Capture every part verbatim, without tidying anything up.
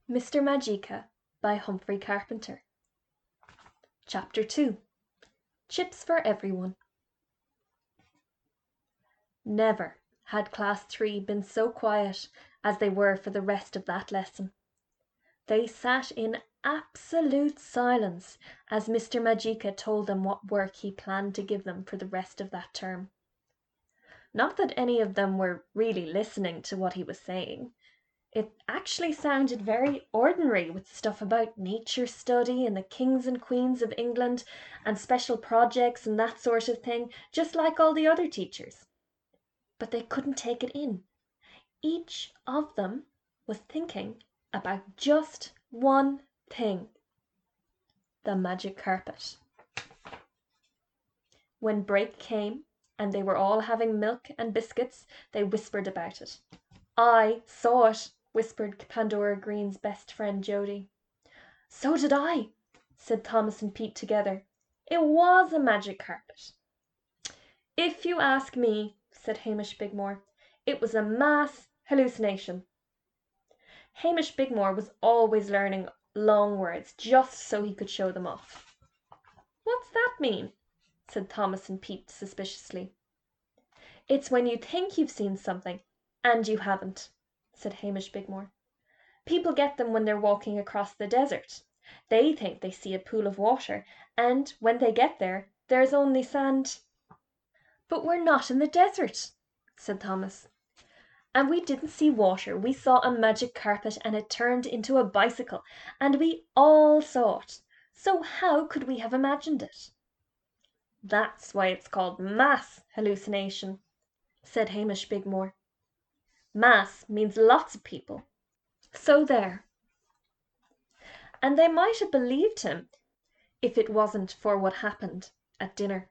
Mister Magica by Humphrey Carpenter. Chapter two. Chips for Everyone. Never had Class three been so quiet as they were for the rest of that lesson. They sat in absolute silence as Mister Magica told them what work he planned to give them for the rest of that term. Not that any of them were really listening to what he was saying. It actually sounded very ordinary, with stuff about nature study and the kings and queens of England and special projects and that sort of thing, just like all the other teachers. But they couldn't take it in. Each of them was thinking about just one thing: the magic carpet. When break came and they were all having milk and biscuits, they whispered about it. "I saw it," whispered Pandora Green's best friend Jody. "So did I," said Thomas and Pete together. "It was a magic carpet." "If you ask me," said Hamish Bigmore, "it was a mass hallucination." Hamish Bigmore was always learning long words just so he could show them off. "What's that mean?" said Thomas and Pete suspiciously. "It's when you think you've seen something and you haven't," said Hamish Bigmore. "People get them when they're walking across the desert. They think they see a pool of water, and when they get there, there's only sand." "But we're not in the desert," said Thomas. "And we didn't see water. We saw a magic carpet, and it turned into a bicycle, and we all saw it. So how could we have imagined it?" "That's why it's called mass hallucination," said Hamish Bigmore. "Mass means lots of people. So there." And they might have believed him if it wasn't for what happened at dinner.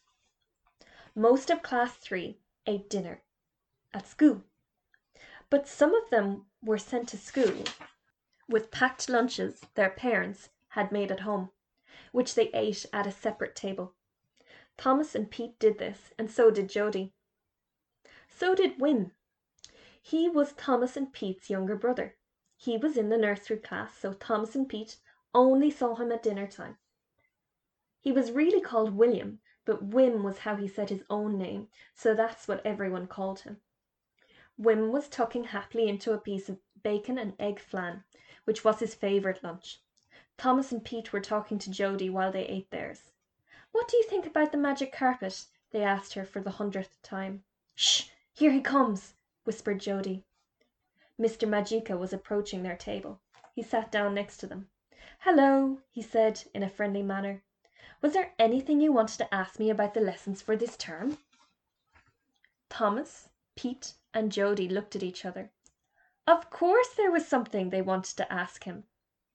Most of Class three ate dinner at school, but some of them were sent to school with packed lunches their parents had made at home, which they ate at a separate table. Thomas and Pete did this, and so did Jody. So did Wim. He was Thomas and Pete's younger brother. He was in the nursery class, so Thomas and Pete only saw him at dinner time. He was really called William, but Wim was how he said his own name, so that's what everyone called him. Wim was tucking happily into a piece of bacon and egg flan, which was his favourite lunch. Thomas and Pete were talking to Jody while they ate theirs. "What do you think about the magic carpet?" they asked her for the hundredth time. "Shh! Here he comes!" whispered Jody. Mister Magica was approaching their table. He sat down next to them. "Hello," he said in a friendly manner. "Was there anything you wanted to ask me about the lessons for this term?" Thomas, Pete, and Jody looked at each other. Of course there was something they wanted to ask him.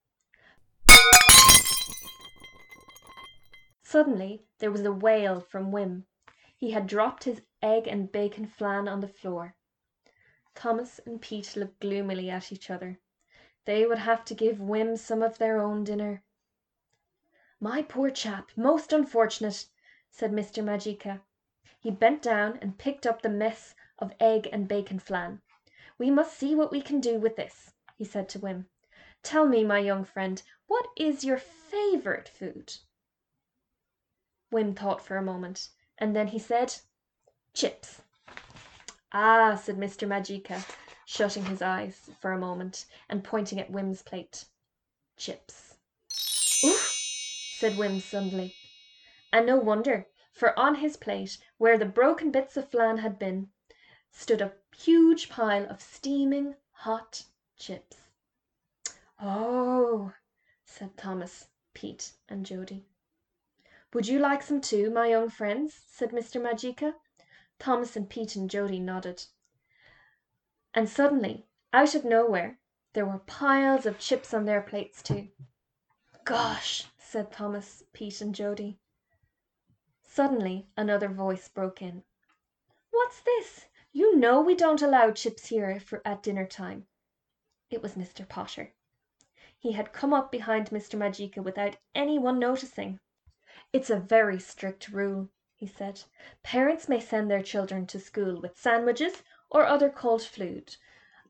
Suddenly there was a wail from Wim. He had dropped his egg and bacon flan on the floor. Thomas and Pete looked gloomily at each other. They would have to give Wim some of their own dinner. "My poor chap, most unfortunate," said Mister Magica. He bent down and picked up the mess of egg and bacon flan. "We must see what we can do with this," he said to Wim. "Tell me, my young friend, what is your favourite food?" Wim thought for a moment, and then he said, "Chips." "Ah," said Mister Magica, shutting his eyes for a moment and pointing at Wim's plate. "Chips." "Oof!" said Wim suddenly. And no wonder, for on his plate, where the broken bits of flan had been, stood a huge pile of steaming hot chips. "Oh," said Thomas, Pete, and Jody. "Would you like some too, my young friends?" said Mister Magica. Thomas and Pete and Jody nodded. And suddenly, out of nowhere, there were piles of chips on their plates too. "Gosh!" said Thomas, Pete, and Jody. Suddenly another voice broke in. "What's this? You know we don't allow chips here for at dinner time." It was Mister Potter. He had come up behind Mister Magica without anyone noticing. "It's a very strict rule," he said. "Parents may send their children to school with sandwiches or other cold food,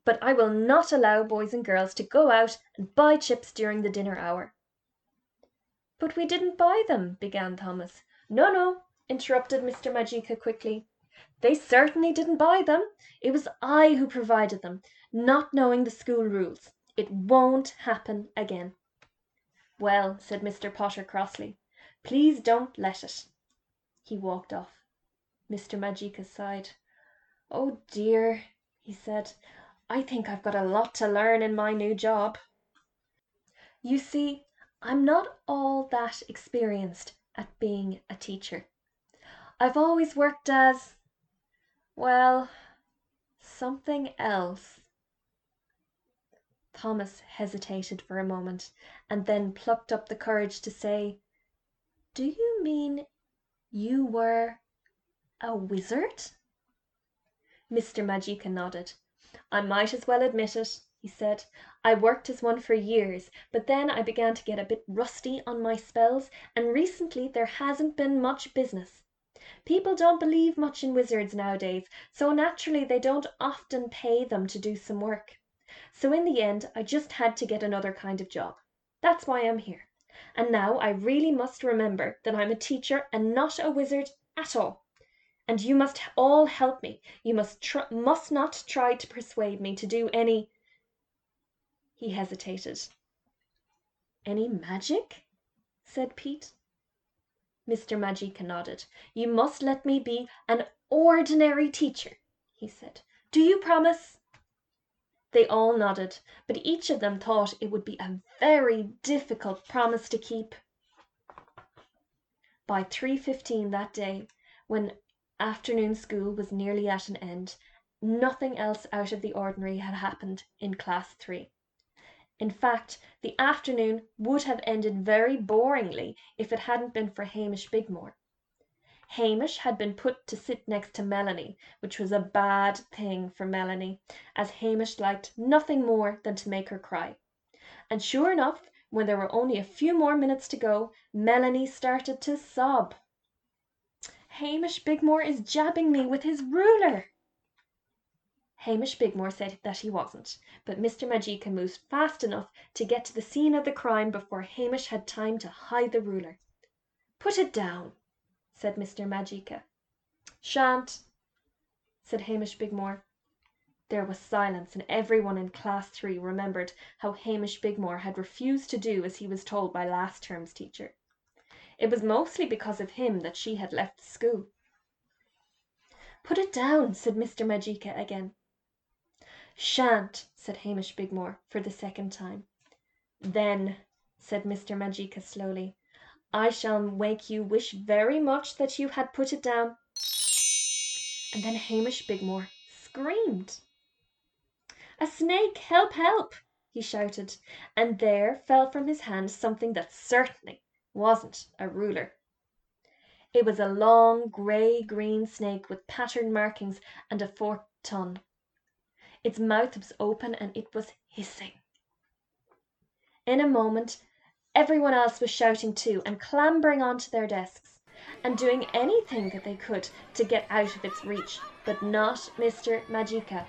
but I will not allow boys and girls to go out and buy chips during the dinner hour." "But we didn't buy them," began Thomas. "No, no," interrupted Mister Magica quickly. "They certainly didn't buy them. It was I who provided them, not knowing the school rules. It won't happen again." "Well," said Mister Potter crossly, "please don't let it." He walked off. Mister Magica sighed. "Oh dear," he said, "I think I've got a lot to learn in my new job. You see, I'm not all that experienced at being a teacher. I've always worked as, well, something else." Thomas hesitated for a moment, and then plucked up the courage to say, "Do you mean you were a wizard?" Mister Magica nodded. "I might as well admit it," he said. "I worked as one for years, but then I began to get a bit rusty on my spells, and recently there hasn't been much business. People don't believe much in wizards nowadays, so naturally they don't often pay them to do some work. So in the end I just had to get another kind of job. That's why I'm here. And now I really must remember that I'm a teacher and not a wizard at all. And you must all help me. You must tr- must not try to persuade me to do any—" He hesitated. "Any magic?" said Pete. Mister Magica nodded. "You must let me be an ordinary teacher," he said. "Do you promise?" They all nodded, but each of them thought it would be a very difficult promise to keep. By three fifteen that day, when afternoon school was nearly at an end, nothing else out of the ordinary had happened in Class three. In fact, the afternoon would have ended very boringly if it hadn't been for Hamish Bigmore. Hamish had been put to sit next to Melanie, which was a bad thing for Melanie, as Hamish liked nothing more than to make her cry. And sure enough, when there were only a few more minutes to go, Melanie started to sob. "Hamish Bigmore is jabbing me with his ruler." Hamish Bigmore said that he wasn't, but Mister Magica moved fast enough to get to the scene of the crime before Hamish had time to hide the ruler. "Put it down," said Mister Magica. "Shan't," said Hamish Bigmore. There was silence, and everyone in Class three remembered how Hamish Bigmore had refused to do as he was told by last term's teacher. It was mostly because of him that she had left the school. "Put it down," said Mister Magica again. "Shan't," said Hamish Bigmore for the second time. "Then," said Mister Magica slowly, "I shall make you wish very much that you had put it down." And then Hamish Bigmore screamed. "A snake! Help, help!" he shouted, and there fell from his hand something that certainly wasn't a ruler. It was a long grey-green snake with patterned markings and a forked tongue. Its mouth was open and it was hissing. In a moment everyone else was shouting too, and clambering onto their desks, and doing anything that they could to get out of its reach, but not Mister Magica.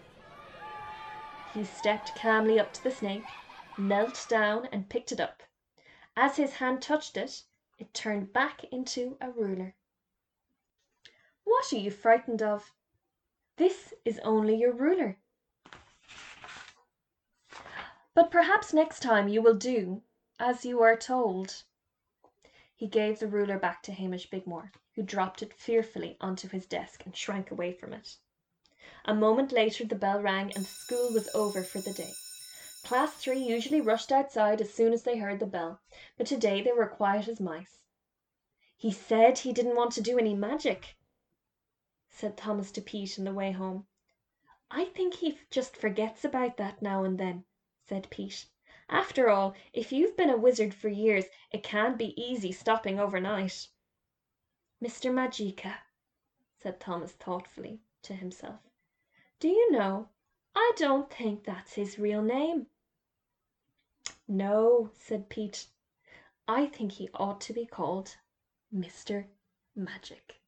He stepped calmly up to the snake, knelt down and picked it up. As his hand touched it, it turned back into a ruler. "What are you frightened of? This is only your ruler. But perhaps next time you will do as you are told." He gave the ruler back to Hamish Bigmore, who dropped it fearfully onto his desk and shrank away from it. A moment later the bell rang and the school was over for the day. Class three usually rushed outside as soon as they heard the bell, but today they were quiet as mice. "He said he didn't want to do any magic," said Thomas to Pete on the way home. "I think he just forgets about that now and then," said Pete. "After all, if you've been a wizard for years, it can't be easy stopping overnight." "Mister Magica," said Thomas thoughtfully to himself. "Do you know, I don't think that's his real name." "No," said Pete. "I think he ought to be called Mister Magic."